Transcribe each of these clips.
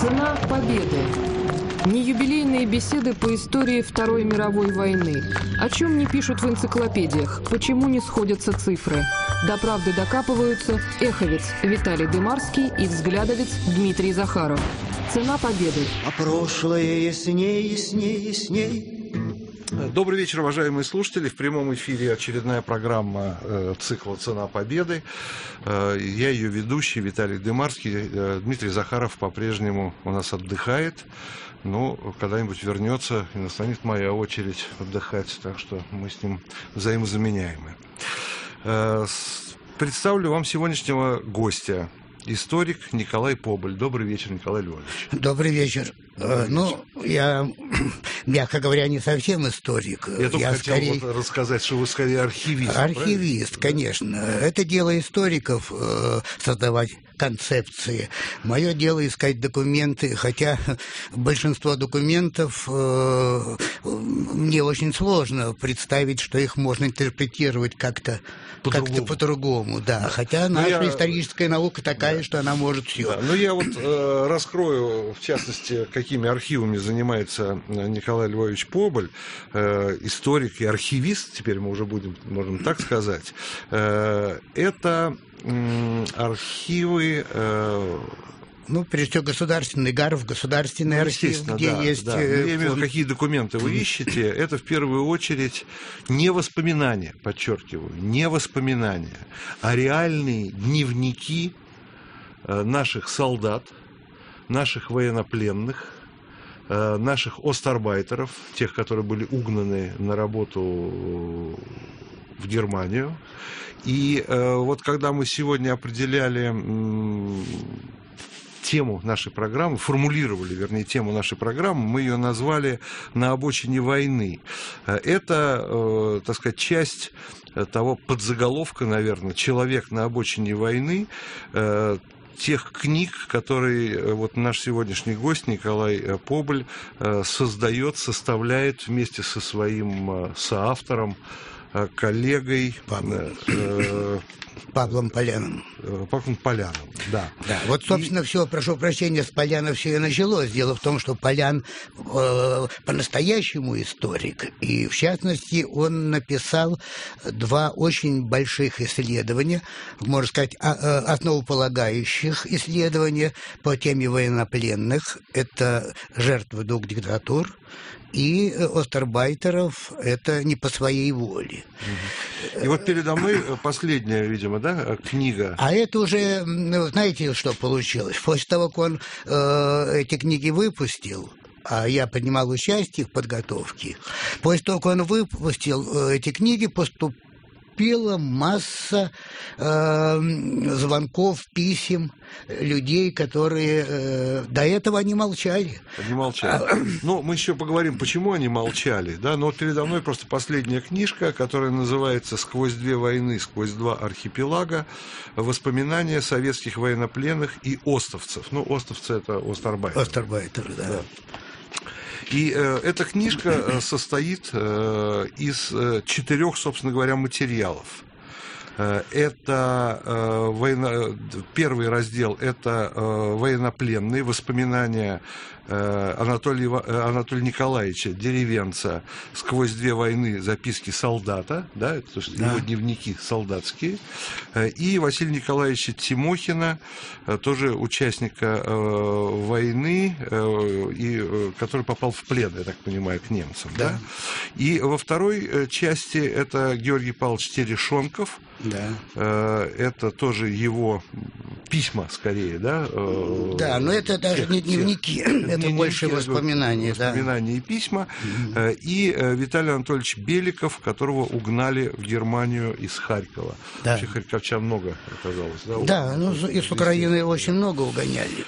Цена победы. Неюбилейные беседы по истории Второй мировой войны. О чем не пишут в энциклопедиях, почему не сходятся цифры. До правды докапываются эховец Виталий Дымарский и взглядовец Дмитрий Захаров. Цена победы. А прошлое ясней, ясней, ясней. Добрый вечер, уважаемые слушатели. В прямом эфире очередная программа цикла «Цена победы». Я ее ведущий Виталий Дымарский. Дмитрий Захаров по-прежнему у нас отдыхает. Но когда-нибудь вернется и настанет моя очередь отдыхать. Так что мы с ним взаимозаменяемы. Представлю вам сегодняшнего гостя. Историк Николай Поболь. Добрый вечер, Николай Львович. Добрый вечер. Я, мягко говоря, не совсем историк. Я только хотел рассказать, что вы скорее архивист. Архивист, конечно. Это дело историков создавать концепции. Мое дело искать документы, хотя большинство документов мне очень сложно представить, что их можно интерпретировать как-то по-другому. Да. Хотя наша историческая наука такая, что она может все. Да, но я раскрою, в частности, какими архивами занимается Николай Львович Поболь, историк и архивист, теперь мы уже можем так сказать. Это архивы... прежде всего, государственный ГАРФ, государственный архив, где есть... Да. Я имею в виду, какие документы вы ищете. Это, в первую очередь, не воспоминания, подчеркиваю, не воспоминания, а реальные дневники наших солдат, наших военнопленных, наших остарбайтеров, тех, которые были угнаны на работу в Германию. И вот когда мы сегодня определяли тему нашей программы, формулировали, вернее, тему нашей программы, мы ее назвали «На обочине войны». Это, так сказать, часть того подзаголовка, наверное, «Человек на обочине войны», тех книг, которые вот наш сегодняшний гость Николай Поболь составляет вместе со своим соавтором, коллегой Павлом Поляном. Павлом Поляном, да. Вот, собственно, все, прошу прощения, с Поляна все и началось. Дело в том, что Полян по-настоящему историк, и, в частности, он написал два очень больших исследования, можно сказать, основополагающих исследования по теме военнопленных. Это «Жертвы двух диктатур», и остарбайтеров — это не по своей воле. И вот передо мной последняя, видимо, книга. А это уже, знаете, что получилось? После того, как он эти книги выпустил, а я принимал участие в подготовке, после того, как он выпустил эти книги, поступила масса звонков, писем людей, которые до этого они молчали. Они молчали. Но мы еще поговорим, почему они молчали. Да? Но вот передо мной просто последняя книжка, которая называется «Сквозь две войны, сквозь два архипелага. Воспоминания советских военнопленных и остовцев». Остовцы — это остарбайтеры. Остарбайтеры, да. И эта книжка состоит из 4, собственно говоря, материалов. Это первый раздел – это военнопленные воспоминания Анатолия Николаевича Деревенца «Сквозь две войны. Записки солдата», да, это его дневники солдатские, и Василия Николаевича Тимохина, тоже участника войны, и который попал в плен, я так понимаю, к немцам. Да. И во второй части это Георгий Павлович Терешонков. Это тоже его письма, скорее, да? Да, но это даже не дневники, это больше воспоминания. Воспоминания и письма. И Виталий Анатольевич Беликов, которого угнали в Германию из Харькова. Вообще харьковчан много оказалось. Да, из Украины очень много угоняли.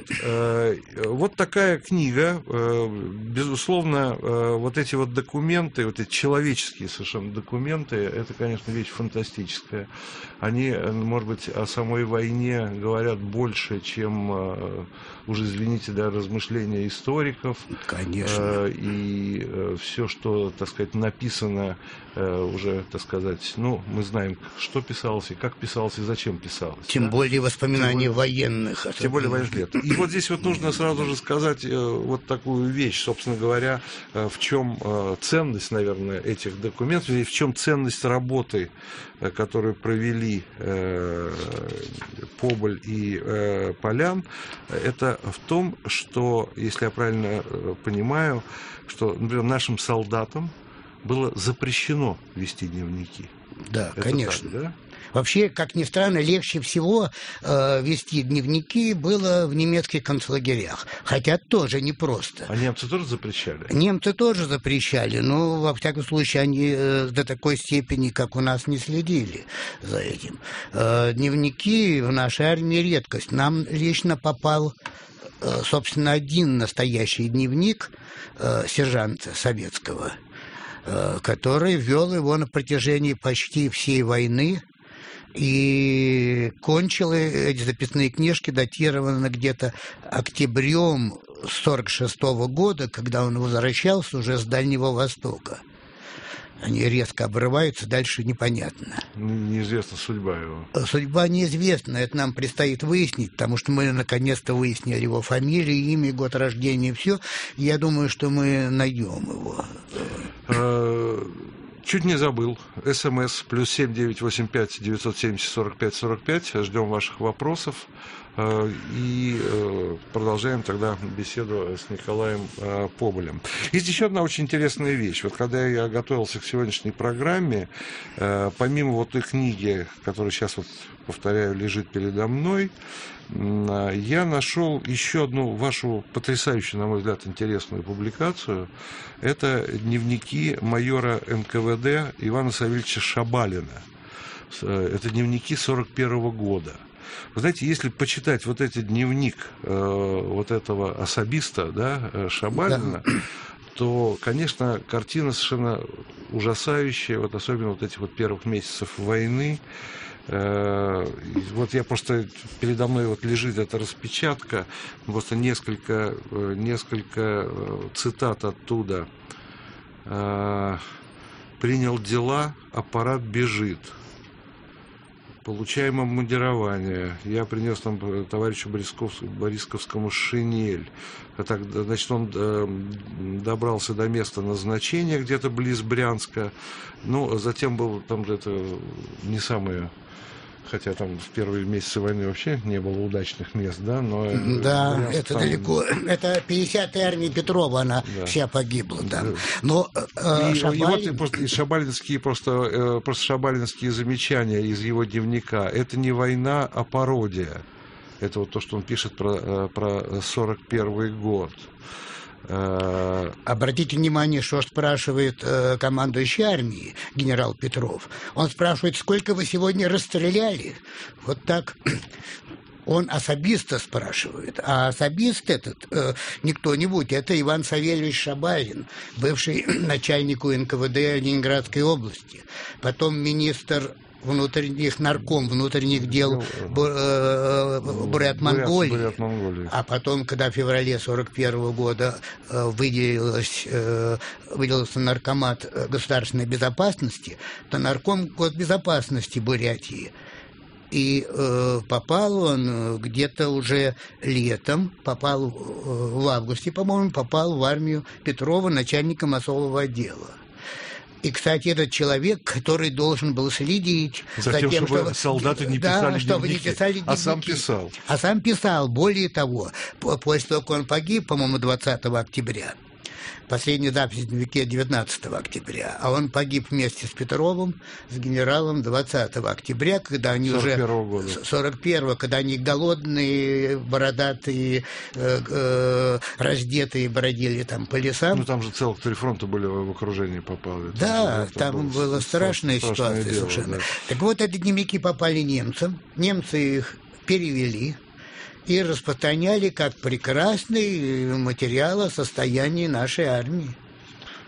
Вот такая книга. Безусловно, вот эти вот документы, вот эти человеческие совершенно документы, это, конечно, вещь фантастическая. историческое. Они, может быть, о самой войне говорят больше, чем, уже, извините, да, размышления историков. Конечно. И все, что, так сказать, написано уже, так сказать, ну, мы знаем, что писалось, и как писалось, и зачем писалось. Тем более воспоминания военных. Тем более военных лет. И вот здесь вот нужно сразу же сказать вот такую вещь, собственно говоря, в чем ценность, наверное, этих документов, и в чем ценность работы, которую провели Поболь и Полян, это в том, что, если я правильно понимаю, что, например, нашим солдатам было запрещено вести дневники. Да, это конечно. Так, да? Вообще, как ни странно, легче всего вести дневники было в немецких концлагерях. Хотя тоже непросто. А немцы тоже запрещали? Немцы тоже запрещали, но, во всяком случае, они до такой степени, как у нас, не следили за этим. Дневники в нашей армии редкость. Нам лично попал, собственно, один настоящий дневник сержанта советского, который вел его на протяжении почти всей войны, и кончил эти записные книжки, датированы где-то октябрем 1946 года, когда он возвращался уже с Дальнего Востока. Они резко обрываются, дальше непонятно. Неизвестна судьба его. Судьба неизвестна, это нам предстоит выяснить, потому что мы наконец-то выяснили его фамилию, имя, год рождения, все. Я думаю, что мы найдем его. Чуть не забыл. СМС +7 985 970 45 45. Ждем ваших вопросов. И продолжаем тогда беседу с Николаем Поболем. Есть еще одна очень интересная вещь. Вот когда я готовился к сегодняшней программе, помимо вот той книги, которая сейчас, вот, повторяю, лежит передо мной, я нашел еще одну вашу потрясающую, на мой взгляд, интересную публикацию. Это дневники майора НКВД Ивана Савельевича Шабалина. Это дневники 1941 года. Вы знаете, если почитать вот этот дневник вот этого особиста, да, Шабалина, да, то, конечно, картина совершенно ужасающая, вот особенно вот этих вот первых месяцев войны. Вот я просто, передо мной вот лежит эта распечатка, просто несколько цитат оттуда. «Принял дела, аппарат бежит. Получаем обмундирование. Я принес там товарищу Борисковскому шинель. Так, значит, он добрался до места назначения где-то близ Брянска. Ну, затем был там где-то не самое... Хотя там в первые месяцы войны вообще не было удачных мест, да? Но да, это там... далеко. Это 50-я армия Петрова, она вся погибла, да. Но Шабалин... и шабалинские просто шабалинские замечания из его дневника. Это не война, а пародия. Это вот то, что он пишет про 41 год. Обратите внимание, что спрашивает командующий армией генерал Петров. Он спрашивает, сколько вы сегодня расстреляли? Вот так. Он особиста спрашивает. А особист этот не кто-нибудь, это Иван Савельевич Шабалин, бывший начальник НКВД Ленинградской области, потом министр нарком внутренних дел Бурят-Монголии. А потом, когда в феврале 1941 года выделился наркомат государственной безопасности, то нарком госбезопасности Бурятии. И попал он где-то уже летом, в августе, по-моему, попал в армию Петрова начальником особого отдела. И, кстати, этот человек, который должен был следить за тем, чтобы солдаты не писали дневники, а сам писал. А сам писал. Более того, после того, как он погиб, по-моему, 20 октября, последняя запись в дневнике 19 октября, а он погиб вместе с Петровым, с генералом 20 октября, когда они 41-го, когда они голодные, бородатые, раздетые бродили там по лесам. Ну, там же целых 3 фронта были в окружении попали. Да, там была страшная ситуация дело, совершенно. Да. Так вот, эти дневники попали немцам, немцы их перевели и распространяли как прекрасный материал о состоянии нашей армии.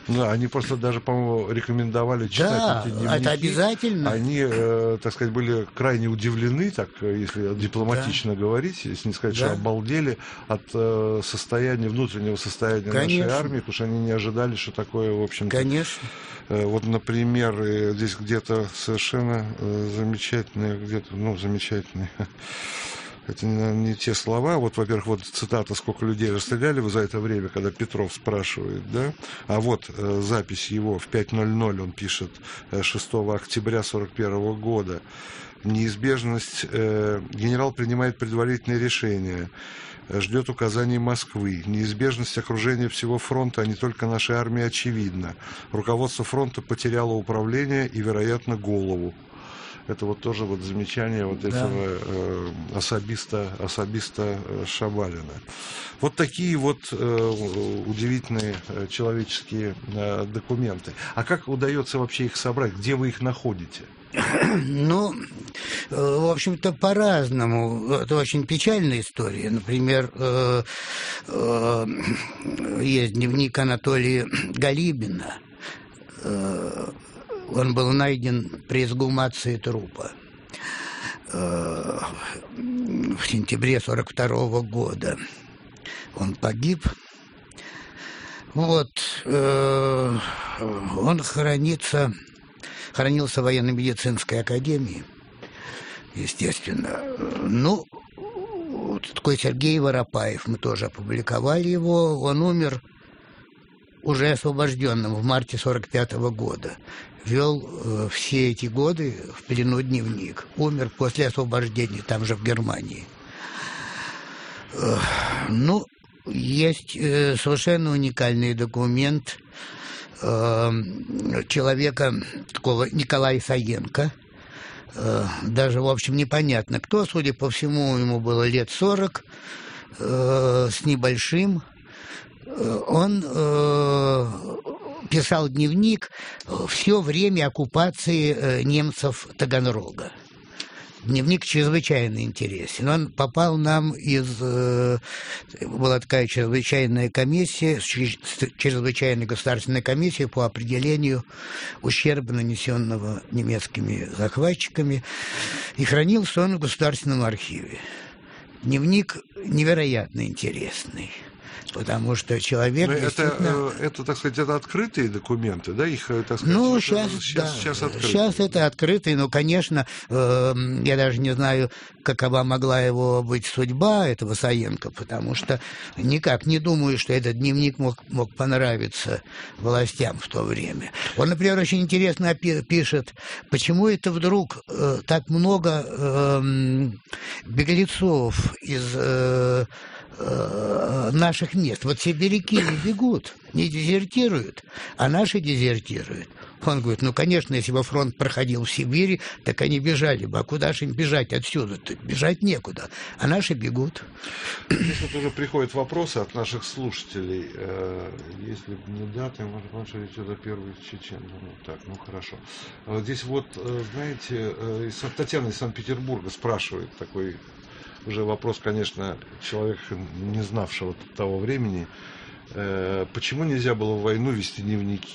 Ну, они просто даже, по-моему, рекомендовали читать Да, эти дневники. это обязательно. Они, так сказать, были крайне удивлены, так, если дипломатично говорить, если не сказать, что обалдели от состояния, внутреннего состояния нашей армии, потому что они не ожидали, что такое, в общем-то. Конечно. Вот, например, здесь где-то совершенно замечательные, замечательные. Это не те слова. Вот, во-первых, вот цитата: «Сколько людей расстреляли вы за это время», когда Петров спрашивает, да? А вот запись его в 5:00, он пишет 6 октября 1941 года. «Неизбежность. Генерал принимает предварительные решения, ждет указаний Москвы. Неизбежность окружения всего фронта, а не только нашей армии, очевидна. Руководство фронта потеряло управление и, вероятно, голову». Это вот тоже вот замечание вот этого особиста Шабалина. Вот такие вот удивительные человеческие документы. А как удается вообще их собрать? Где вы их находите? Ну, в общем-то, по-разному. Это очень печальная история. Например, есть дневник Анатолия Галибина. Он был найден при эксгумации трупа в сентябре 1942 года. Он погиб. Вот. Он хранился в военно-медицинской академии, естественно. Ну, такой Сергей Воропаев, мы тоже опубликовали его. Он умер уже освобожденным в марте 1945 года. Вел все эти годы в плену дневник. Умер после освобождения, там же в Германии. Ну, есть совершенно уникальный документ человека, такого Николая Саенко. Даже, в общем, непонятно кто. Судя по всему, ему было лет 40 с небольшим. Он писал дневник все время оккупации немцев Таганрога. Дневник чрезвычайно интересен. Он попал нам была такая чрезвычайная комиссия, чрезвычайная государственная комиссия по определению ущерба, нанесенного немецкими захватчиками, и хранился он в Государственном архиве. Дневник невероятно интересный. Потому что человек это, так сказать, это открытые документы, да? Их, так сказать, ну, сейчас открытые. Сейчас это открытые, но, конечно, я даже не знаю, какова могла его быть судьба, этого Саенко, потому что никак не думаю, что этот дневник мог понравиться властям в то время. Он, например, очень интересно пишет, почему это вдруг так много беглецов из наших мест. Вот сибиряки не бегут, не дезертируют, а наши дезертируют. Он говорит, ну, конечно, если бы фронт проходил в Сибири, так они бежали бы. А куда же им бежать отсюда-то? Бежать некуда. А наши бегут. Здесь вот уже приходят вопросы от наших слушателей. Если бы не даты, можно понять, что это первый чечен. Ну, так, ну, хорошо. Здесь вот, знаете, Татьяна из Санкт-Петербурга спрашивает такой уже вопрос, конечно, человека, не знавшего того времени. Почему нельзя было в войну вести дневники?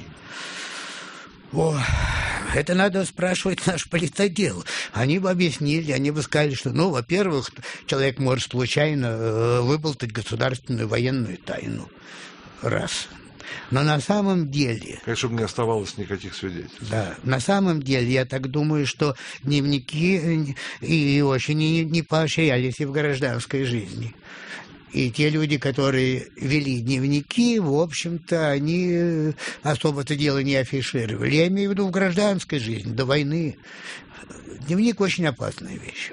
О, это надо спрашивать наш политотдел. Они бы объяснили, они бы сказали, что, ну, во-первых, человек может случайно выболтать государственную военную тайну. Раз. Но на самом деле... Конечно, чтобы не оставалось никаких свидетельств. Да, на самом деле, я так думаю, что дневники и очень не поощрялись и в гражданской жизни. И те люди, которые вели дневники, в общем-то, они особо-то дело не афишировали. Я имею в виду в гражданской жизни, до войны. Дневник очень опасная вещь.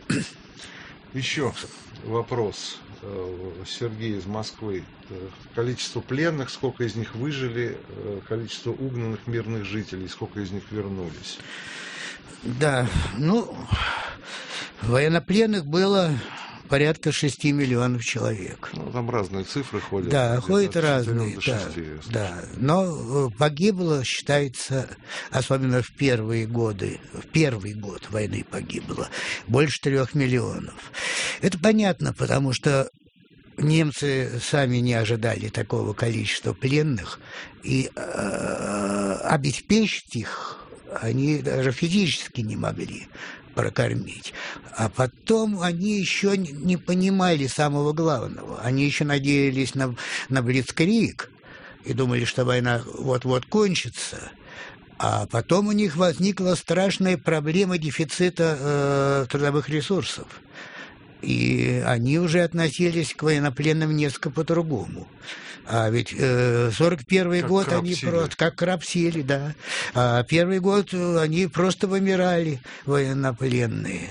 Еще вопрос. Сергей из Москвы. Количество пленных, сколько из них выжили, количество угнанных мирных жителей, сколько из них вернулись? Да, ну, военнопленных было порядка 6 миллионов человек. Ну, там разные цифры ходят. Да, ходят разные, да. Но погибло, считается, особенно в первые годы, в первый год войны погибло больше 3 миллионов. Это понятно, потому что немцы сами не ожидали такого количества пленных, и обеспечить их они даже физически не могли прокормить. А потом они еще не понимали самого главного. Они еще надеялись на блицкриг и думали, что война вот-вот кончится. А потом у них возникла страшная проблема дефицита трудовых ресурсов. И они уже относились к военнопленным несколько по-другому. А ведь 41-й год они просто как крапсили, да. А первый год они просто вымирали, военнопленные.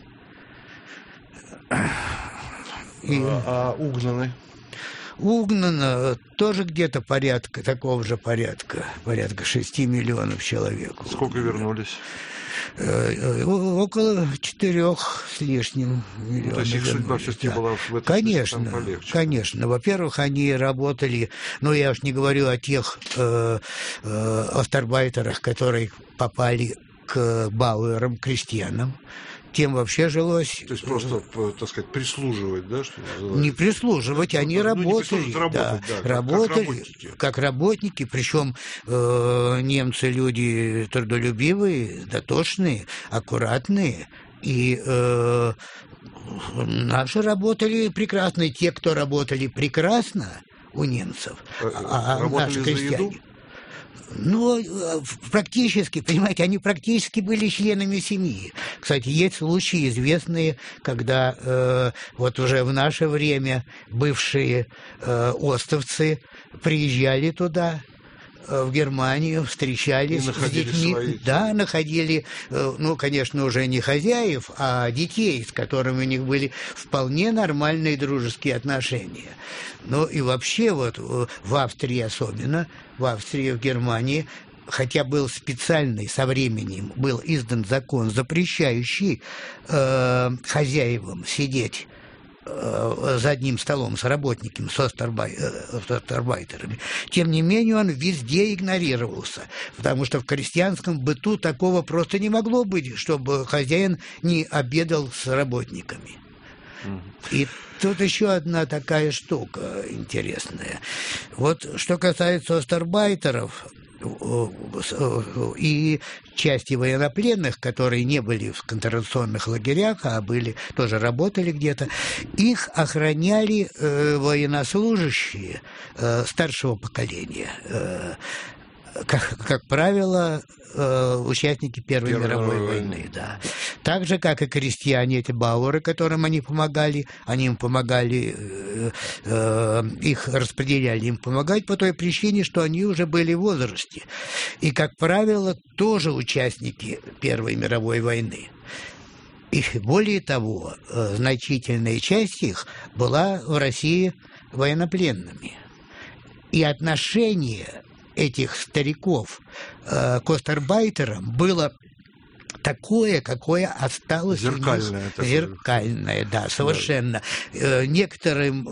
А угнаны? Угнано тоже где-то такого же порядка 6 миллионов человек. Сколько вернулись? Около 4 с лишним миллионов. То есть их судьба все-таки была в этом Конечно, полегче? Конечно. Во-первых, они работали, я уж не говорю о тех остарбайтерах, которые попали к бауэрам, крестьянам. Тем вообще жилось... То есть просто, так сказать, прислуживать, да? Что не прислуживать, они работали. Работали как работники. Причем немцы люди трудолюбивые, дотошные, аккуратные. И наши работали прекрасно. И те, кто работали прекрасно у немцев, наши крестьяне... практически, понимаете, они практически были членами семьи. Кстати, есть случаи известные, когда вот уже в наше время бывшие остовцы приезжали туда, в Германию, встречались с детьми. Да, находили, конечно, уже не хозяев, а детей, с которыми у них были вполне нормальные дружеские отношения. И вообще вот в Австрии особенно, в Австрии, в Германии, хотя был специальный, со временем был издан закон, запрещающий хозяевам сидеть за одним столом с работниками, с остарбайтерами. Тем не менее, он везде игнорировался, потому что в крестьянском быту такого просто не могло быть, чтобы хозяин не обедал с работниками. И тут еще одна такая штука интересная. Вот что касается остарбайтеров и части военнопленных, которые не были в концентрационных лагерях, а тоже работали где-то, их охраняли военнослужащие старшего поколения. Как правило, участники Первой мировой войны, да. Так же, как и крестьяне, эти бауэры, которым они им помогали, их распределяли, им помогать по той причине, что они уже были в возрасте. И, как правило, тоже участники Первой мировой войны. И более того, значительная часть их была в России военнопленными. И отношение этих стариков к остарбайтерам было такое, какое осталось зеркальное. У них. Зеркальное, да, совершенно. Некоторым,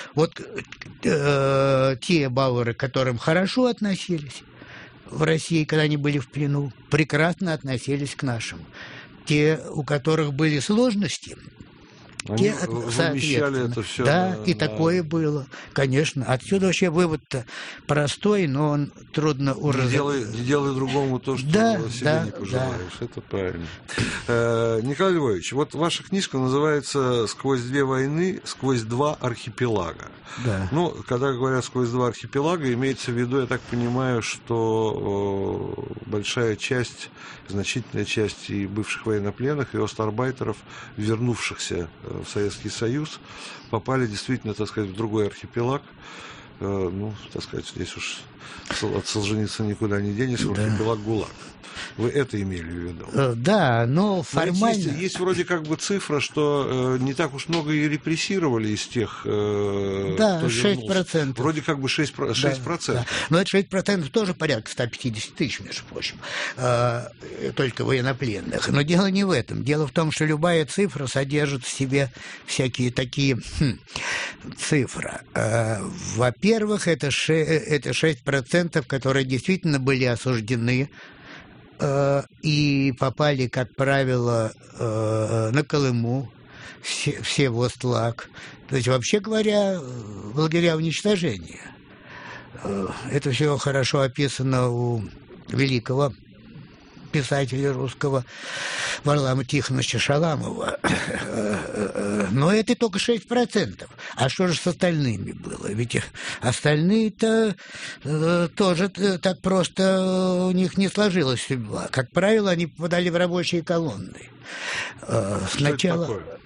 те бауэры, к которым хорошо относились в России, когда они были в плену, прекрасно относились к нашим. Те, у которых были сложности, они вымещали это все. Да, и такое было, конечно. Отсюда вообще вывод-то простой, но он трудно уразуметь. Не делай другому то, что себе не пожелаешь. Да. Это правильно. Николай Львович, вот ваша книжка называется «Сквозь две войны, сквозь два архипелага». Да. Когда говорят «сквозь два архипелага», имеется в виду, я так понимаю, что большая часть, значительная часть и бывших военнопленных, и остарбайтеров, вернувшихся в Советский Союз, попали действительно, так сказать, в другой архипелаг. Так сказать, здесь уж от Солженицына никуда не денешься, архипелаг ГУЛАГ. Вы это имели в виду? Да, но формально... Есть вроде как бы цифра, что не так уж много и репрессировали из тех, кто 6%. Вроде как бы 6%. Да. Но это 6% тоже порядка 150 тысяч, между прочим, только военнопленных. Но дело не в этом. Дело в том, что любая цифра содержит в себе всякие такие цифры. Во-первых, это 6%, которые действительно были осуждены и попали, как правило, на Колыму, Всеволожск. То есть, вообще говоря, лагеря уничтожения. Это все хорошо описано у великого писателя русского Варлама Тихоновича Шаламова. Но это только 6%. А что же с остальными было? Ведь остальные-то тоже так просто у них не сложилась судьба. Как правило, они попадали в рабочие колонны. Сначала... Что это такое?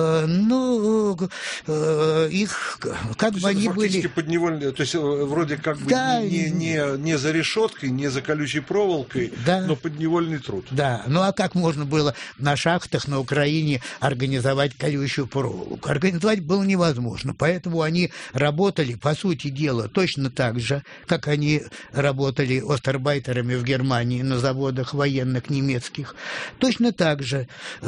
Их как бы они фактически были подневольные, то есть вроде как бы да, не за решеткой, не за колючей проволокой, да, но подневольный труд. Да, ну а как можно было на шахтах на Украине организовать колючую проволоку? Организовать было невозможно, поэтому они работали, по сути дела, точно так же, как они работали остарбайтерами в Германии на заводах военных немецких. Точно так же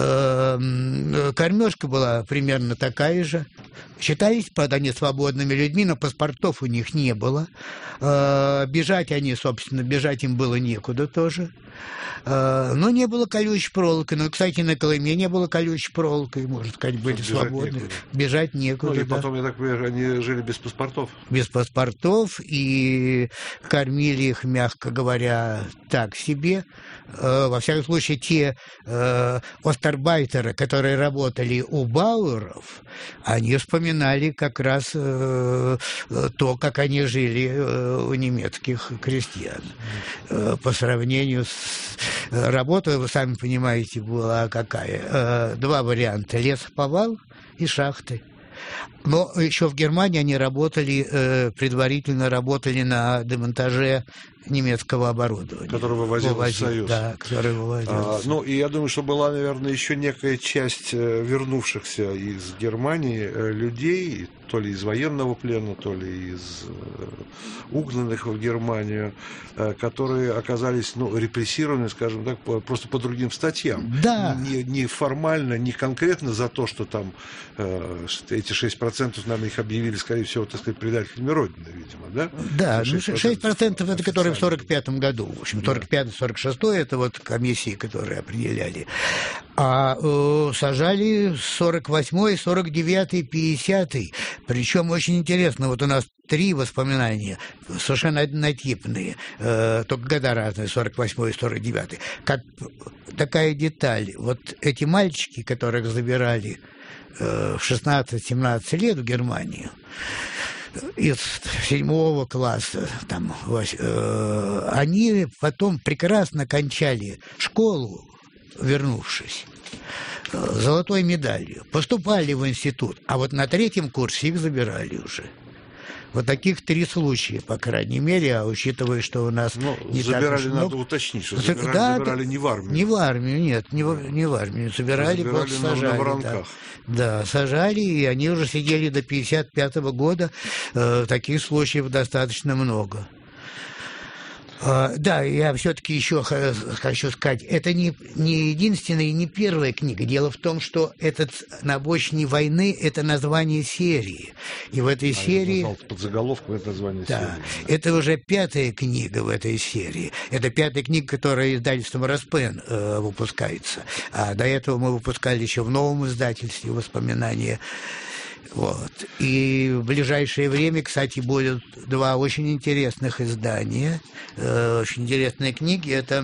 кормежка была примерно такая же. Считались, правда, они свободными людьми, но паспортов у них не было. Бежать они, собственно, бежать им было некуда тоже. Но не было колючей проволоки. Ну, кстати, на Колыме не было колючей проволоки, можно сказать, были бежать свободны. Некуда. Бежать некуда. Ну, и потом, я так понимаю, они жили без паспортов. Без паспортов, и кормили их, мягко говоря, так себе. Во всяком случае, те остарбайтеры, которые работали у Бауэров, они вспоминали как раз то, как они жили у немецких крестьян. По сравнению с работой, вы сами понимаете, была какая? Два варианта: лесоповал и шахты. Но еще в Германии они работали, предварительно работали на демонтаже немецкого оборудования. Который вывозил в Союз. Да, который вывозил. Ну, и я думаю, что была, наверное, еще некая часть вернувшихся из Германии людей, то ли из военного плена, то ли из угнанных в Германию, которые оказались, ну, репрессированы, скажем так, просто по другим статьям. Да. Не формально, не конкретно за то, что там эти 6%, наверное, их объявили, скорее всего, так сказать, предателями Родины, видимо, да? Да, 6% это которые в 45-м году. В общем, 45-46 это вот комиссии, которые определяли. А сажали 48-й, 49-й, 50-й. Причем очень интересно, вот у нас 3 воспоминания, совершенно однотипные, только года разные, 48-й и 49-й. Как такая деталь, вот эти мальчики, которых забирали в 16-17 лет в Германию, из 7 класса, там, они потом прекрасно кончали школу, вернувшись, золотой медалью, поступали в институт, а вот на 3-м курсе их забирали уже. Вот таких 3 случая, по крайней мере, а учитывая, что у нас не забирали, так уж много... надо уточнить, что забирали не в армию. Не в армию, нет, не в армию. Забирали просто сажали. На воронках. Да, сажали, и они уже сидели до 55-го года. Таких случаев достаточно много. Да, я все-таки еще хочу сказать, это не единственная и не первая книга. Дело в том, что этот «На обочине войны» – это название серии. И в этой серии... Под заголовком это название серии. Да, это уже 5-я книга в этой серии. Это 5-я книга, которая издательством «Распен» выпускается. А до этого мы выпускали еще в новом издательстве «Воспоминания». Вот. И в ближайшее время, кстати, будут 2 очень интересных издания, очень интересные книги. Это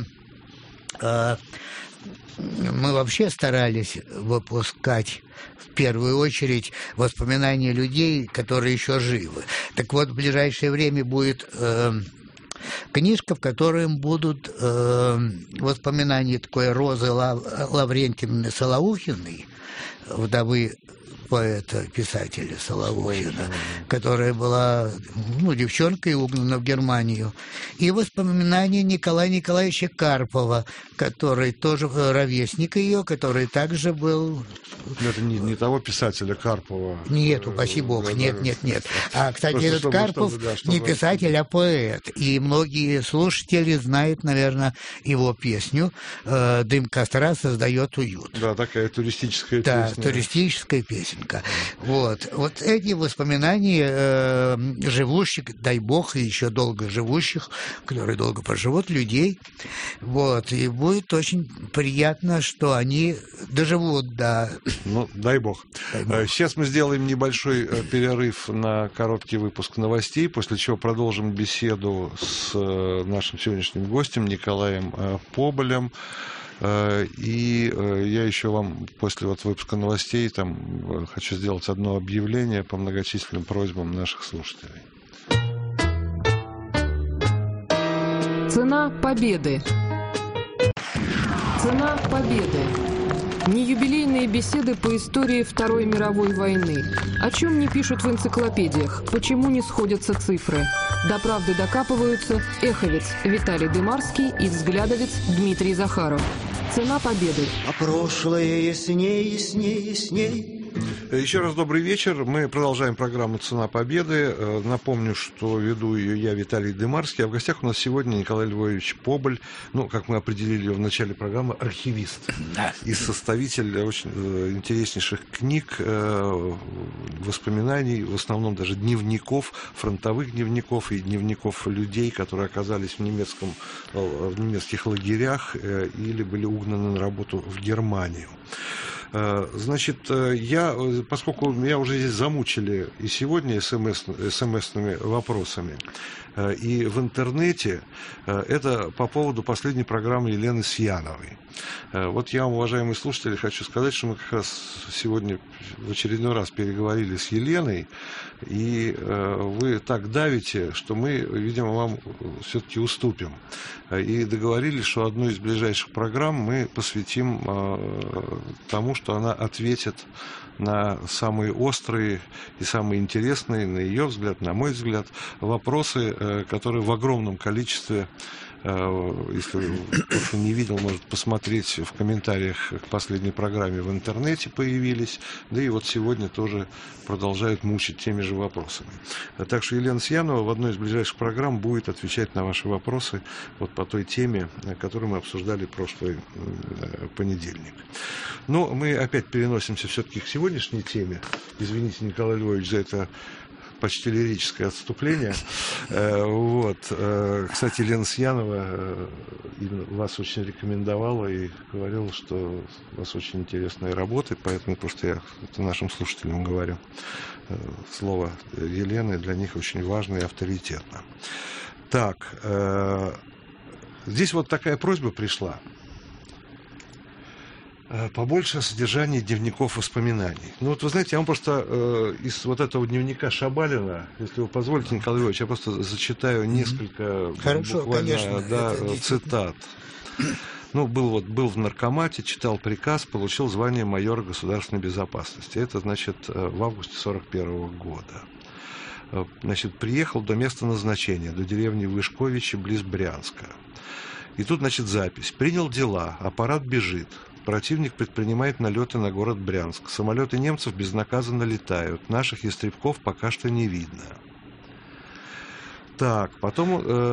мы вообще старались выпускать в первую очередь воспоминания людей, которые еще живы. Так вот, в ближайшее время будет книжка, в которой будут воспоминания такой Розы Лаврентьевны Солоухиной, вдовы поэта, писателя Солоухина, которая была девчонкой, угнана в Германию, и воспоминания Николая Николаевича Карпова, который тоже ровесник ее, который также был... Это не того писателя Карпова. Нет, упаси бог, нет. А, кстати, просто этот Карпов не писатель, а поэт. И многие слушатели знают, наверное, его песню «Дым костра создает уют». Да, такая туристическая песня. Да, туристическая песня. Лещенко. Вот эти воспоминания живущих, дай бог, и еще долго живущих, которые долго проживут, людей. Вот, и будет очень приятно, что они доживут до... Ну, дай бог. Сейчас мы сделаем небольшой перерыв на короткий выпуск новостей, после чего продолжим беседу с нашим сегодняшним гостем Николаем Поболем. И я еще вам после выпуска новостей хочу сделать одно объявление по многочисленным просьбам наших слушателей. Цена победы. Цена победы. Неюбилейные беседы по истории Второй мировой войны. О чем не пишут в энциклопедиях, почему не сходятся цифры. До правды докапываются эховец Виталий Дымарский и взглядовец Дмитрий Захаров. Цена победы. А прошлое ясней, ясней, ясней. Еще раз добрый вечер. Мы продолжаем программу «Цена победы». Напомню, что веду ее я, Виталий Дымарский. А в гостях у нас сегодня Николай Львович Поболь. Ну, как мы определили в начале программы, архивист. Да. И составитель очень интереснейших книг, воспоминаний, в основном даже дневников, фронтовых дневников и дневников людей, которые оказались в немецких лагерях или были угнаны на работу в Германию. Значит, поскольку меня уже здесь замучили и сегодня смс-ными вопросами, и в интернете, это по поводу последней программы Елены Сьяновой. Вот я вам, уважаемые слушатели, хочу сказать, что мы как раз сегодня в очередной раз переговорили с Еленой, и вы так давите, что мы, видимо, вам все-таки уступим. И договорились, что одну из ближайших программ мы посвятим тому, что она ответит на самые острые и самые интересные, на ее взгляд, на мой взгляд, вопросы, которые в огромном количестве, если кто-то не видел, может посмотреть в комментариях к последней программе в интернете появились, да и вот сегодня тоже продолжают мучить теми же вопросами. Так что Елена Сьянова в одной из ближайших программ будет отвечать на ваши вопросы вот по той теме, которую мы обсуждали прошлый понедельник. Но мы опять переносимся все-таки к сегодняшней теме. Извините, Николай Львович, за это почти лирическое отступление. Кстати, Елена Сьянова вас очень рекомендовала и говорила, что у вас очень интересные работы, поэтому просто я это нашим слушателям говорю. Слово Елены для них очень важно и авторитетно. Так, здесь вот такая просьба пришла. Побольше о содержании дневников воспоминаний. Ну вот вы знаете, я вам просто из вот этого дневника Шабалина, если вы позволите, Николай Львович, я просто зачитаю несколько буквально цитат. Ну, был в наркомате, читал приказ, получил звание майора государственной безопасности. Это, значит, в августе 1941 года. Значит, приехал до места назначения, до деревни Вышковичи, близ Брянска. И тут, значит, запись. Принял дела, аппарат бежит. Противник предпринимает налеты на город Брянск. Самолеты немцев безнаказанно летают. Наших ястребков пока что не видно. Так, потом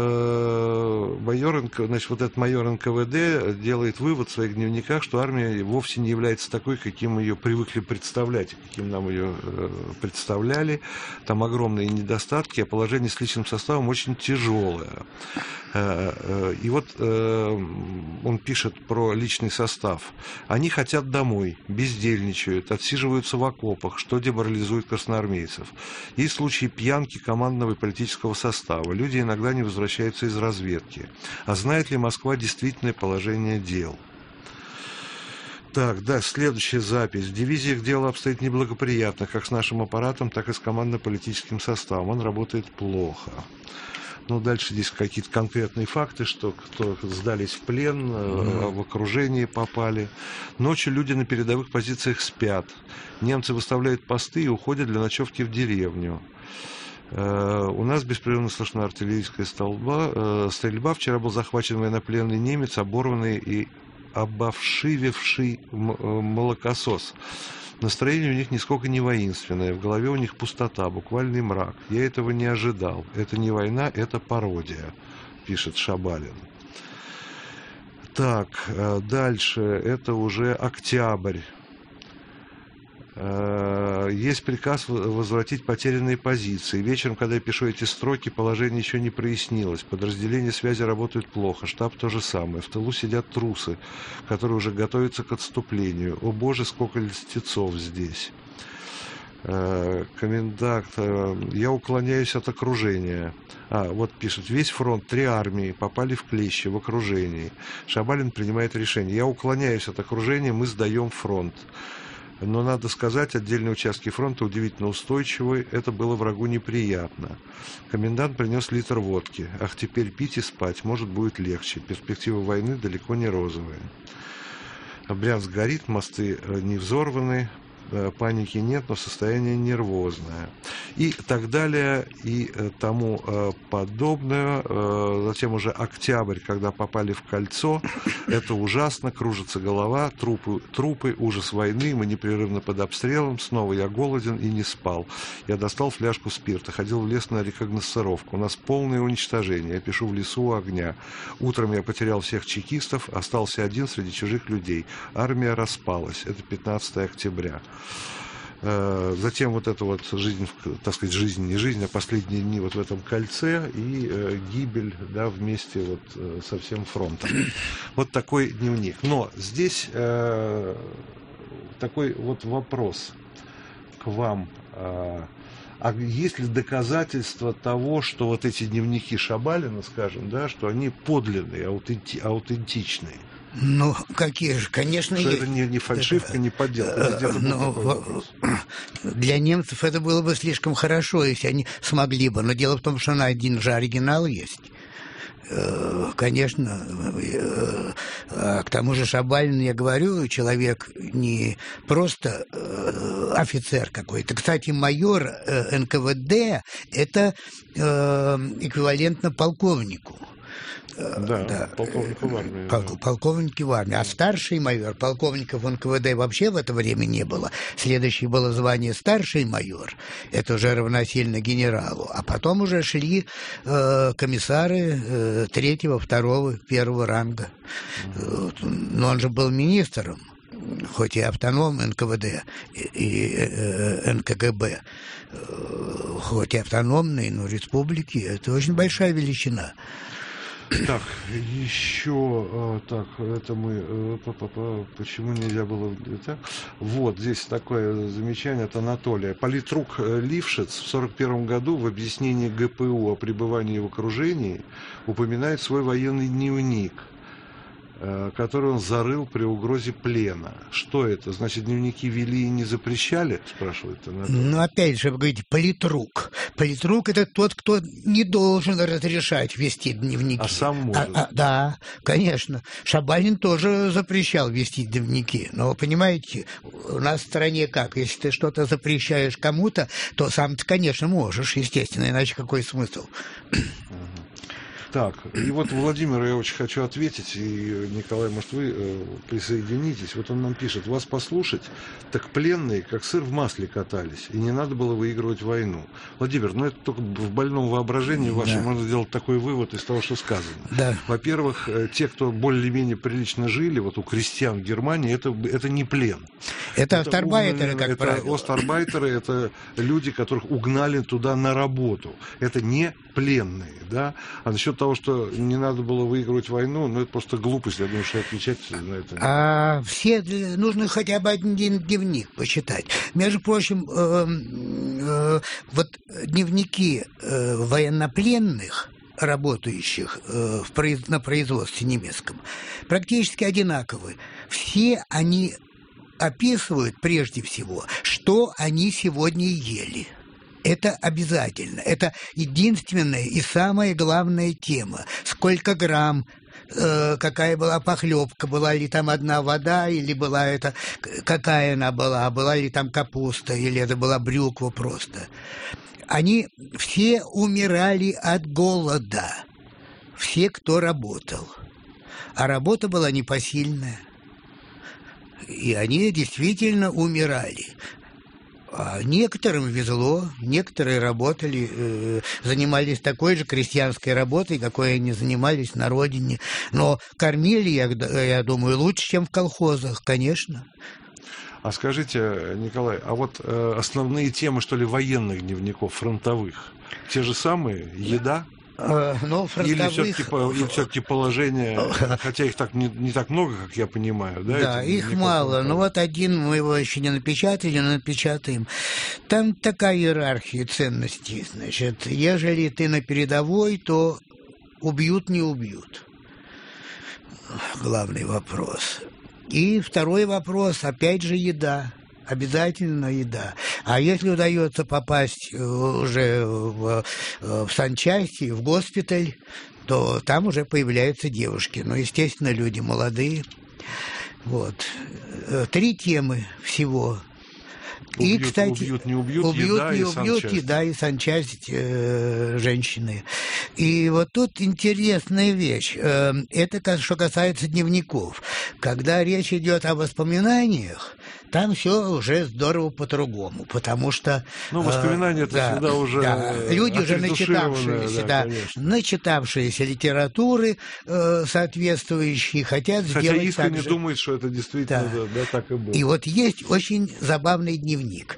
этот майор НКВД делает вывод в своих дневниках, что армия вовсе не является такой, каким мы ее привыкли представлять, каким нам ее представляли. Там огромные недостатки, а положение с личным составом очень тяжелое. И вот он пишет про личный состав. Они хотят домой, бездельничают, отсиживаются в окопах, что деморализует красноармейцев. Есть случаи пьянки командного и политического состава. Люди иногда не возвращаются из разведки. А знает ли Москва действительное положение дел? Так, да, следующая запись. В дивизиях дело обстоит неблагоприятно, как с нашим аппаратом, так и с командно-политическим составом. Он работает плохо. Ну, дальше здесь какие-то конкретные факты, что кто сдались в плен, в окружение попали. Ночью люди на передовых позициях спят. Немцы выставляют посты и уходят для ночевки в деревню. У нас беспрерывно слышна артиллерийская стрельба. Вчера был захвачен военнопленный немец, оборванный и обовшививший молокосос. Настроение у них нисколько не воинственное, в голове у них пустота, буквальный мрак. Я этого не ожидал. Это не война, это пародия, пишет Шабалин. Так, дальше, это уже октябрь. Есть приказ возвратить потерянные позиции. Вечером, когда я пишу эти строки, положение еще не прояснилось. Подразделения связи работают плохо, штаб то же самое. В тылу сидят трусы, которые уже готовятся к отступлению. О боже, сколько льстецов здесь. Комендант, я уклоняюсь от окружения. Вот пишет, весь фронт, 3 армии попали в клещи, в окружении. Шабалин принимает решение. Я уклоняюсь от окружения, мы сдаем фронт. Но надо сказать, отдельные участки фронта удивительно устойчивые, это было врагу неприятно. Комендант принес литр водки. Ах, теперь пить и спать, может, будет легче. Перспективы войны далеко не розовые. Брянск горит, мосты не взорваны, паники нет, но состояние нервозное. И так далее, и тому подобное. Затем уже октябрь, когда попали в кольцо. Это ужасно, кружится голова, трупы, ужас войны, мы непрерывно под обстрелом. Снова я голоден и не спал. Я достал фляжку спирта, ходил в лес на рекогносцировку. У нас полное уничтожение. Я пишу в лесу у огня. Утром я потерял всех чекистов, остался один среди чужих людей. Армия распалась. Это 15 октября. Затем вот эта вот жизнь, так сказать, жизнь, не жизнь, а последние дни вот в этом кольце и гибель, да, вместе вот со всем фронтом. Вот такой дневник. Но здесь такой вот вопрос к вам. А есть ли доказательства того, что вот эти дневники Шабалина, скажем, да, что они подлинные, аутентичные? Ну, какие же, конечно, что есть. Это не фальшивка, не подделка. Для немцев это было бы слишком хорошо, если они смогли бы. Но дело в том, что на один же оригинал есть. Конечно, к тому же Шабалин, я говорю, человек не просто офицер какой-то. Кстати, майор НКВД – это эквивалентно полковнику. Да, полковнику в армии. Полковники в армии. А старший майор, полковников НКВД вообще в это время не было. Следующее было звание старший майор. Это уже равносильно генералу. А потом уже шли комиссары 3-го, 2-го, 1-го ранга. Но он же был министром, хоть и автоном НКВД и НКГБ, хоть и автономный, но республики. Это очень большая величина. Так, еще, так, это мы, почему нельзя было, так? Вот, здесь такое замечание от Анатолия. Политрук Лившиц в 1941 году в объяснении ГПУ о пребывании в окружении упоминает свой военный дневник, который он зарыл при угрозе плена. Что это? Значит, дневники вели и не запрещали? Спрашивает Анатолий. Ну, опять же, вы говорите, политрук. Политрук – это тот, кто не должен разрешать вести дневники. А сам может. Да, конечно. Шабалин тоже запрещал вести дневники. Но, понимаете, у нас в стране как? Если ты что-то запрещаешь кому-то, то сам ты, конечно, можешь, естественно. Иначе какой смысл? Так, и вот Владимиру я очень хочу ответить, и, Николай, может, вы присоединитесь. Вот он нам пишет, вас послушать, так пленные, как сыр в масле катались, и не надо было выигрывать войну. Владимир, ну это только в больном воображении вашем можно сделать такой вывод из того, что сказано. Да. Во-первых, те, кто более-менее прилично жили, вот у крестьян в Германии, это не плен. Это остарбайтеры, как правило. Это остарбайтеры, это люди, которых угнали туда на работу. Это не пленные, да? А насчет того, что не надо было выигрывать войну, ну, это просто глупость, я думаю, что отвечать на это. А все, нужно хотя бы один дневник почитать. Между прочим, вот дневники военнопленных, работающих на производстве немецком, практически одинаковы. Все они описывают прежде всего, что они сегодня ели. Это обязательно. Это единственная и самая главная тема. Сколько грамм, какая была похлебка, была ли там одна вода, или была это, какая она была ли там капуста, или это была брюква просто. Они все умирали от голода. Все, кто работал. А работа была непосильная. И они действительно умирали. А некоторым везло, некоторые работали, занимались такой же крестьянской работой, какой они занимались на родине. Но кормили, я думаю, лучше, чем в колхозах, конечно. А скажите, Николай, а вот основные темы, что ли, военных дневников, фронтовых, те же самые? Еда? Ну, фронтовых... Или все-таки положение, хотя их так не так много, как я понимаю, да? Да, их мало, но вот один, мы его еще не напечатали, но напечатаем. Там такая иерархия ценностей, значит, ежели ты на передовой, то убьют, не убьют. Главный вопрос. И второй вопрос, опять же, еда. Обязательно еда. А если удается попасть уже в санчасти, в госпиталь, то там уже появляются девушки. Ну, естественно, люди молодые. Вот. 3 темы всего. И, кстати, убьют, не убьют, еда и санчасть женщины. И вот тут интересная вещь. Это что касается дневников. Когда речь идет о воспоминаниях, там все уже здорово по-другому, потому что... Ну, воспоминания это всегда уже... Да, люди уже начитавшиеся литературы соответствующие, хотят сделать так же. Хотя искренне думают, что это действительно так и было. И вот есть очень забавный дневник.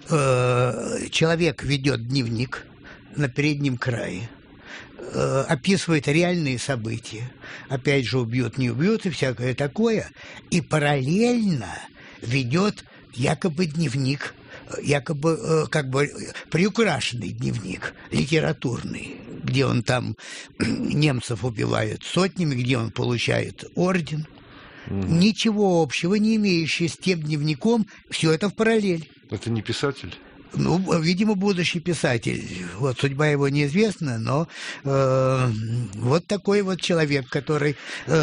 Человек ведет дневник на переднем крае, описывает реальные события, опять же, убьют, не убьют и всякое такое, и параллельно ведет якобы дневник, якобы как бы приукрашенный дневник, литературный, где он там немцев убивает сотнями, где он получает орден. Ничего общего не имеющий с тем дневником, все это в параллель. Это не писатель? Ну, видимо, будущий писатель. Вот судьба его неизвестна, но вот такой вот человек, который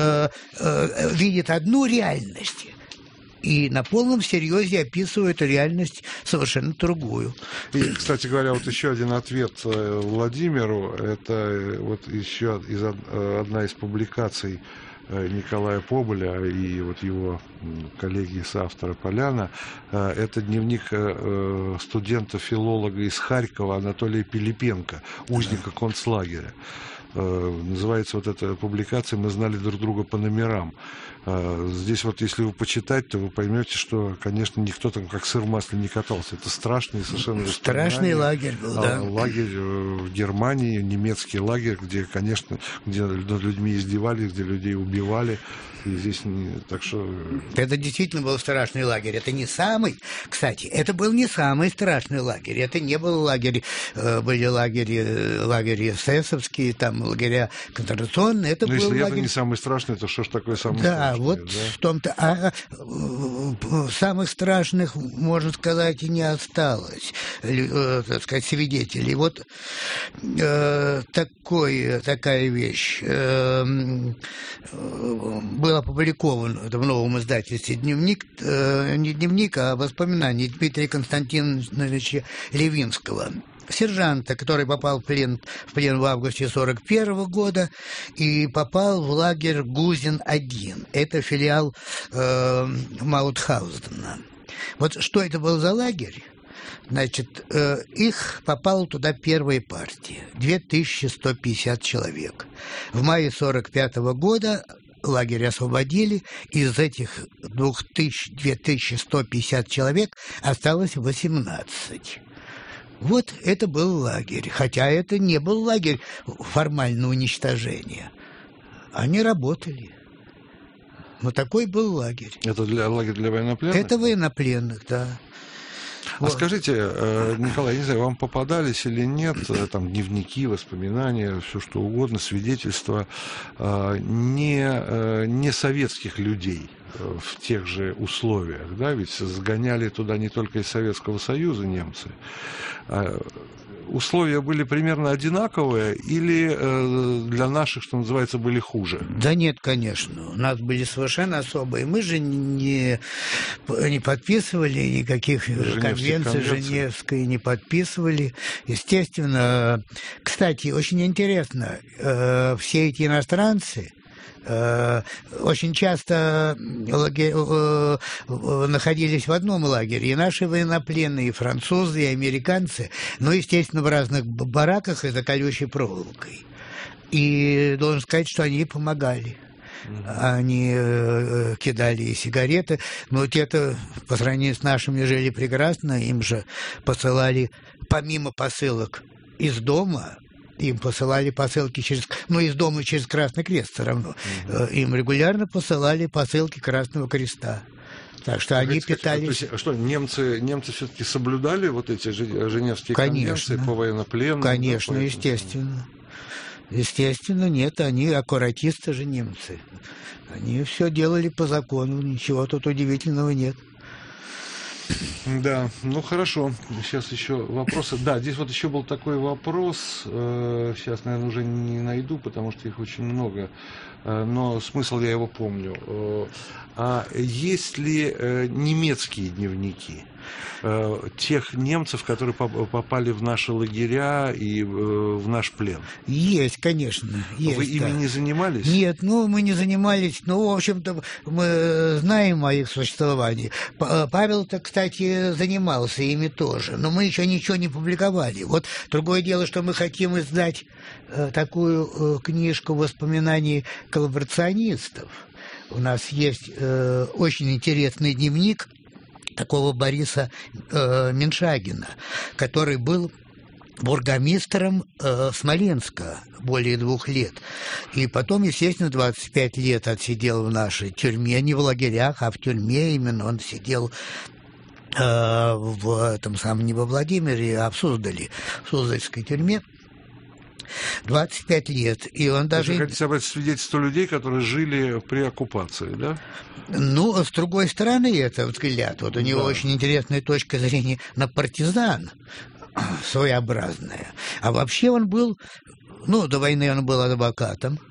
видит одну реальность и на полном серьезе описывает реальность совершенно другую. И, кстати говоря, вот еще один ответ Владимиру, это вот еще одна из публикаций Николая Поболя и вот его коллеги соавтора Поляна, это дневник студента-филолога из Харькова Анатолия Пилипенко, узника концлагеря. Называется вот эта публикация «Мы знали друг друга по номерам». Здесь вот, если вы почитать, то вы поймете, что, конечно, никто там как сыр в масле не катался. Это страшный совершенно... Страшный лагерь был, да. Лагерь в Германии, немецкий лагерь, где, конечно, где над людьми издевались, где людей убивали. И здесь так что... Это действительно был страшный лагерь. Это не самый... Кстати, это был не самый страшный лагерь. Это не был лагерь... Были лагеря эсэсовские, там лагеря концентрационные. Это был если лагерь... это не самый страшный, то что ж такое самый страшный? Да, вот в том-то... самых страшных, можно сказать, и не осталось, так сказать, свидетелей. Вот такая вещь. Был опубликован в новом издательстве дневник, не дневник, а воспоминания Дмитрия Константиновича Левинского, сержанта, который попал в плен в августе 1941 года и попал в лагерь Гузин-1. Это филиал Маутхаузена. Вот что это был за лагерь? Значит, их попала туда первая партия, 2150 человек. В мае 1945 года лагерь освободили, из этих 2150 человек осталось 18. Вот это был лагерь, хотя это не был лагерь формального уничтожения. Они работали. Но такой был лагерь. Это лагерь для военнопленных? Это военнопленных, да. А вот. Скажите, Николай, я не знаю, вам попадались или нет там дневники, воспоминания, все что угодно, свидетельства не советских людей в тех же условиях, да, ведь сгоняли туда не только из Советского Союза немцы. Условия были примерно одинаковые или для наших, что называется, были хуже? Да нет, конечно. У нас были совершенно особые. Мы же не подписывали никаких конвенций Женевской, не подписывали. Естественно, кстати, очень интересно, все эти иностранцы очень часто находились в одном лагере. И наши военнопленные, и французы, и американцы, ну, естественно, в разных бараках и за колючей проволокой. И должен сказать, что они помогали. Они кидали и сигареты. Но вот это, по сравнению с нашими, жили прекрасно. Им же посылали, помимо посылок из дома, им посылали посылки через... Ну, из дома через Красный Крест все равно. Им регулярно посылали посылки Красного Креста. Так что они питались... Что, немцы все-таки соблюдали вот эти Женевские конвенции по военнопленным? Конечно, да, естественно. Естественно, нет, они аккуратисты же немцы. Они все делали по закону, ничего тут удивительного нет. Да, ну хорошо. Сейчас еще вопросы. Да, здесь вот еще был такой вопрос. Сейчас, наверное, уже не найду, потому что их очень много. Но смысл я его помню. А есть ли немецкие дневники тех немцев, которые попали в наши лагеря и в наш плен? Есть, конечно. Есть, вы ими не занимались? Нет, ну мы не занимались. Ну, в общем-то, мы знаем о их существовании. Павел-то, кстати, занимался ими тоже. Но мы еще ничего не публиковали. Вот другое дело, что мы хотим издать такую книжку воспоминаний коллаборационистов. У нас есть очень интересный дневник такого Бориса Меншагина, который был бургомистром Смоленска более 2 лет. И потом, естественно, 25 лет отсидел в нашей тюрьме, не в лагерях, а в тюрьме именно. Он сидел в этом самом, не во Владимире, а в Суздале, в Суздальской тюрьме. 25 лет. И он даже... Вы хотите собрать свидетельства людей, которые жили при оккупации, да? Ну, с другой стороны, это взгляд. Вот у него очень интересная точка зрения на партизан, своеобразная. А вообще он был... Ну, до войны он был адвокатом.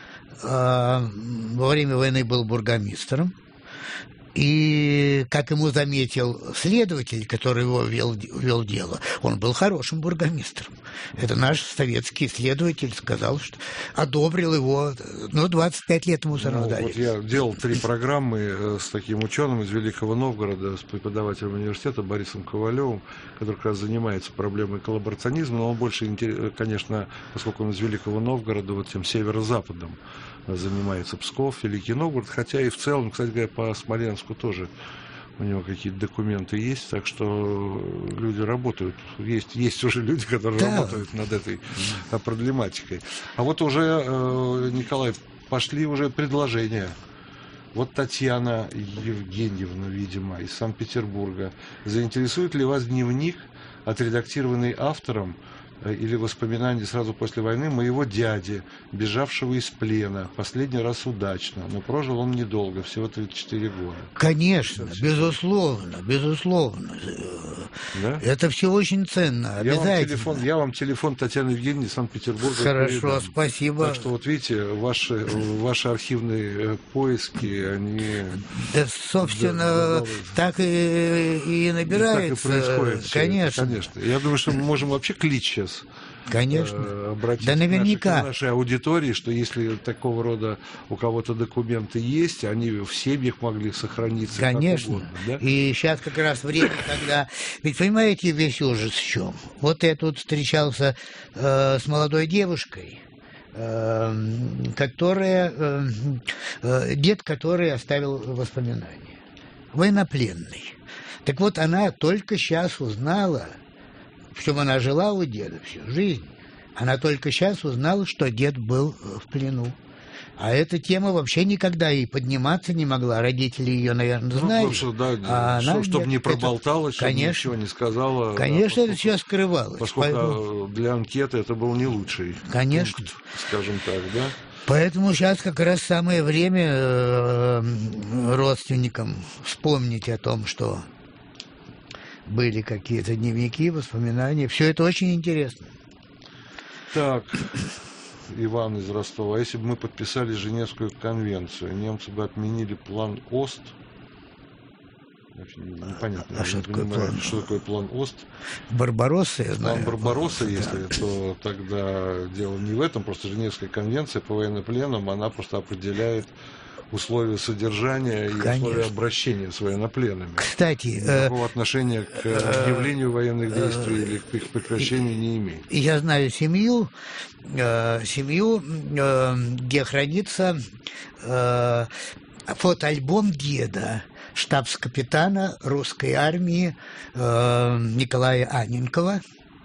Во время войны был бургомистром. И, как ему заметил следователь, который его вел дело, он был хорошим бургомистром. Это наш советский следователь сказал, что одобрил его. Ну, 25 лет ему сразу дали. Вот я делал 3 программы с таким ученым из Великого Новгорода, с преподавателем университета Борисом Ковалевым, который как раз занимается проблемой коллаборационизма, но он больше, конечно, поскольку он из Великого Новгорода, вот тем северо-западом занимается, Псков, Великий Новгород, хотя и в целом, кстати говоря, по Смоленску тоже у него какие-то документы есть, так что люди работают. Есть уже люди, которые работают над этой проблематикой. А вот уже, Николай, пошли уже предложения. Вот Татьяна Евгеньевна, видимо, из Санкт-Петербурга. Заинтересует ли вас дневник, отредактированный автором, или воспоминания сразу после войны моего дяди, бежавшего из плена, последний раз удачно, но прожил он недолго, всего 34 года. Конечно, безусловно, безусловно. Да? Это все очень ценно, обязательно. Я вам телефон Татьяны Евгеньевны из Санкт-Петербурга Хорошо, передам. спасибо. Так что вот видите, ваши архивные поиски, они... Да, собственно, так и набирается. Так и происходит. Конечно. Конечно. Я думаю, что мы можем вообще клич сейчас обратиться к нашей аудитории, что если такого рода у кого-то документы есть, они в семьях могли сохраниться. Конечно. Как угодно, да? И сейчас как раз время, когда... Ведь понимаете, весь ужас в чем? Вот я тут встречался с молодой девушкой, дед, который оставил воспоминания. Военнопленный. Так вот, она только сейчас узнала, в чем она жила у деда всю жизнь. Она только сейчас узнала, что дед был в плену. А эта тема вообще никогда и подниматься не могла. Родители ее, наверное, знали. Чтобы не проболталась, чтобы ничего не сказала. Конечно, это все скрывалось. Поскольку для анкеты это был не лучший пункт, скажем так, да? Поэтому сейчас как раз самое время родственникам вспомнить о том, что были какие-то дневники, воспоминания. Все это очень интересно. Так, Иван из Ростова. А если бы мы подписали Женевскую конвенцию, немцы бы отменили план ОСТ? Непонятно. Что такое план ОСТ? Барбаросса, я знаю. План Барбаросса, если, то тогда дело не в этом. Просто Женевская конвенция по военнопленным, она просто определяет условия содержания и условия обращения с военнопленными. Кстати, никакого отношения к объявлению военных действий или к их прекращению не имеет. Я знаю семью, где хранится фотоальбом деда, штабс-капитана русской армии Николая Анненкова.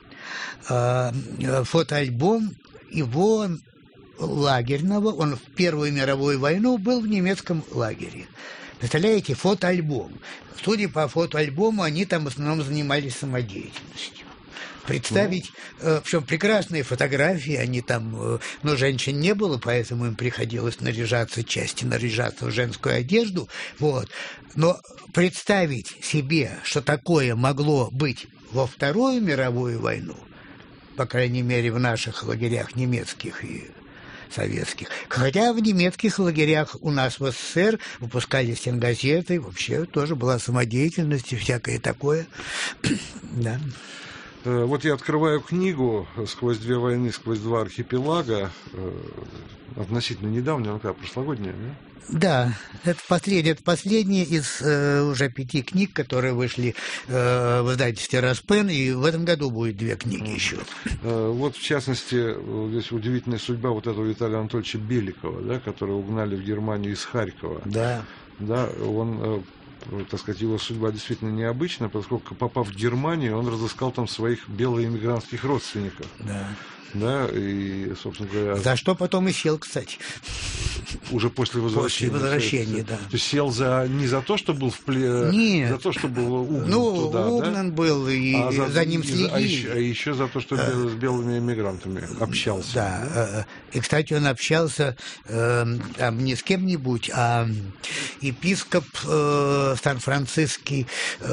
Фотоальбом его лагерного, он в Первую мировую войну был в немецком лагере. Представляете, фотоальбом. Судя по фотоальбому, они там в основном занимались самодеятельностью. Представить, причем прекрасные фотографии, они там, но женщин не было, поэтому им приходилось наряжаться в женскую одежду, вот. Но представить себе, что такое могло быть во Вторую мировую войну, по крайней мере, в наших лагерях немецких и советских. Хотя в немецких лагерях у нас в СССР выпускали стенгазеты, вообще тоже была самодеятельность и всякое такое. Да. Вот я открываю книгу «Сквозь две войны, сквозь два архипелага», относительно недавняя, прошлогодняя, да? Да, это последняя из уже 5 книг, которые вышли в издательстве «Распен», и в этом году будет 2 книги еще. Вот, в частности, здесь удивительная судьба вот этого Виталия Анатольевича Беликова, да, которого угнали в Германию из Харькова. Да. Да, он, так сказать, его судьба действительно необычная, поскольку, попав в Германию, он разыскал там своих белоэмигрантских родственников. Да. Да, и, собственно говоря... За что потом и сел, кстати. Уже после возвращения. После возвращения, да. То есть сел не за то, что был в плену, за то, что был угнан туда, угнан, да? Был, и за ним следили. А еще за то, что с белыми эмигрантами общался. Да, и, кстати, он общался там не с кем-нибудь, а епископ Сан-Франциский,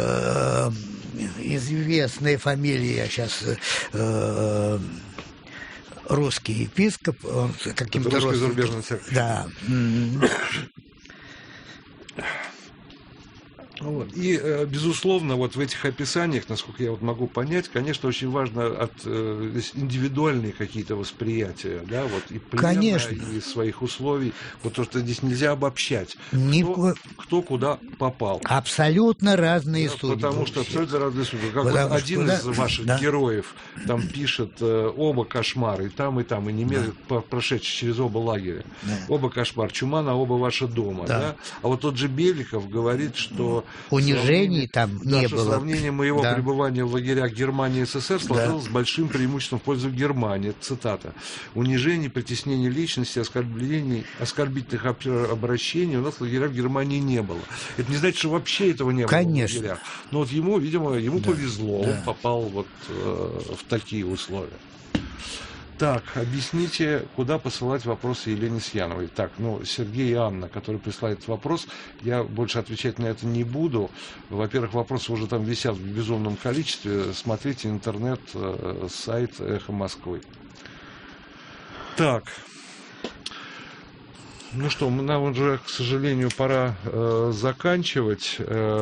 известная фамилия, я сейчас... русский епископ, он каким-то русской зарубежной церкви. Да. Вот. И, безусловно, вот в этих описаниях, насколько я вот могу понять, конечно, очень важно индивидуальные какие-то восприятия, да, вот и плена, и своих условий. Вот то, что здесь нельзя обобщать. Кто куда попал. Абсолютно разные судьбы. Потому что абсолютно разные судьбы. Как вот один из ваших героев там пишет оба кошмара, и там, и немец, прошедший через оба лагеря. Да. Оба кошмар, чума на оба ваши дома. Да. Да? А вот тот же Беликов говорит, что унижений там не было. Сравнение моего пребывания в лагерях Германии и СССР сложилось с большим преимуществом в пользу Германии. Это цитата. Унижений, притеснения личности, оскорблений, оскорбительных обращений у нас в лагерях в Германии не было. Это не значит, что вообще этого не было в лагерях. Но вот ему, видимо, повезло. Он попал вот в такие условия. Так, объясните, куда посылать вопросы Елене Сьяновой. Так, Сергей и Анна, которые присылают вопрос, я больше отвечать на это не буду. Во-первых, вопросы уже там висят в безумном количестве. Смотрите интернет, сайт «Эхо Москвы». Так, ну что, нам уже, к сожалению, пора заканчивать.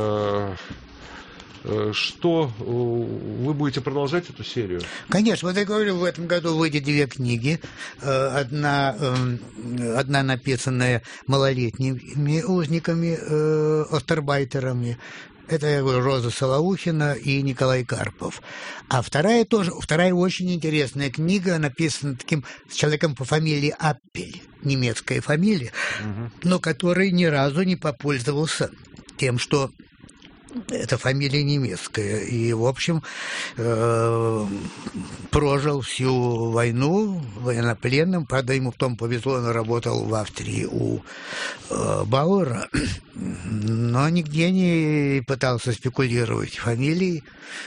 Что вы будете продолжать эту серию? Конечно, вот я говорю, в этом году выйдет 2 книги. Одна написанная малолетними узниками, остарбайтерами. Это, я говорю, Роза Солоухина и Николай Карпов. А вторая очень интересная книга, написана таким человеком по фамилии Аппель, немецкая фамилия, но который ни разу не попользовался тем, что это фамилия немецкая. И, в общем, прожил всю войну военнопленным. Правда, ему в том повезло, он работал в Австрии у Бауэра, но нигде не пытался спекулировать фамилией.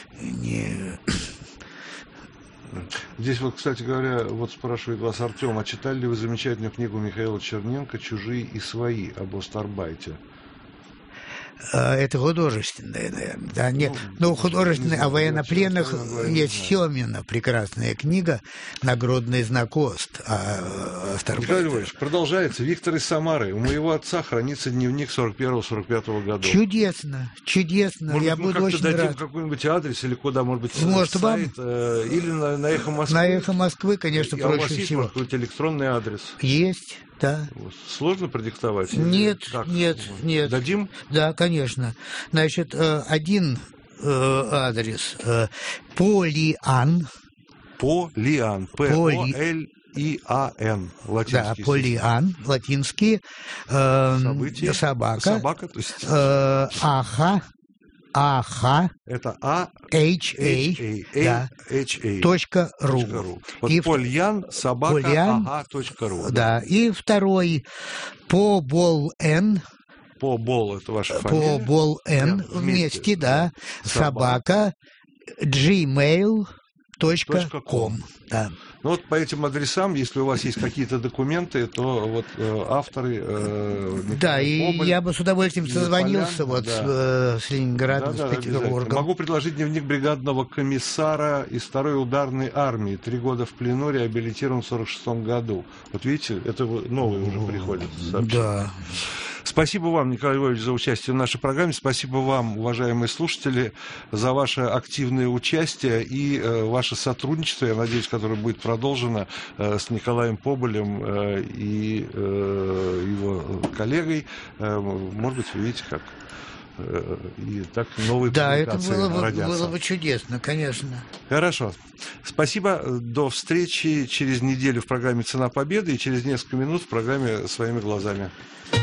Здесь вот, кстати говоря, вот спрашивает вас Артем, а читали ли вы замечательную книгу Михаила Черненко «Чужие и свои» об остарбайте? Это художественное, наверное. Да? Нет, художественное, о военнопленных есть Семина, прекрасная книга «Нагрудный знак ОСТ». Николай Львович, продолжается. Виктор из Самары. У моего отца хранится дневник 41-45 годов. Чудесно. Может, я буду очень рад. Какой-нибудь адрес или куда, может быть, может, сайт, или на «Эхо Москвы». На «Эхо Москвы», конечно, проще всего. У вас есть, может быть, электронный адрес? Есть. да. Сложно продиктовать? Нет, Как? нет. Дадим? Да, конечно. Значит, один адрес Полиан. Полиан. Полиан. Латинский. Да, Полиан, латинский. Событие. Собака. Собака, то есть... Аха. Это А. HA. Да. HA. .ру. Вот И Польян, собака, Польян, ага.ру. Да. И второй Побол-Н. Побол, это ваша фамилия? Побол-Н вместе, да. Собака gmail.com. Да. Ну вот по этим адресам, если у вас есть какие-то документы, то вот авторы... Да, и Поболь, я бы с удовольствием созвонился Полян, с Ленинградом, с Петербургом. Могу предложить дневник бригадного комиссара из 2-й ударной армии. 3 года в плену, реабилитирован в 1946 году. Вот видите, это новые уже приходят сообщения. Да. Спасибо вам, Николай Львович, за участие в нашей программе. Спасибо вам, уважаемые слушатели, за ваше активное участие и ваше сотрудничество, я надеюсь, которое будет продолжено с Николаем Поболем и его коллегой. Может быть, вы видите, как и так новые публикации родятся. Да, это было бы чудесно, конечно. Хорошо. Спасибо. До встречи через неделю в программе «Цена победы» и через несколько минут в программе «Своими глазами».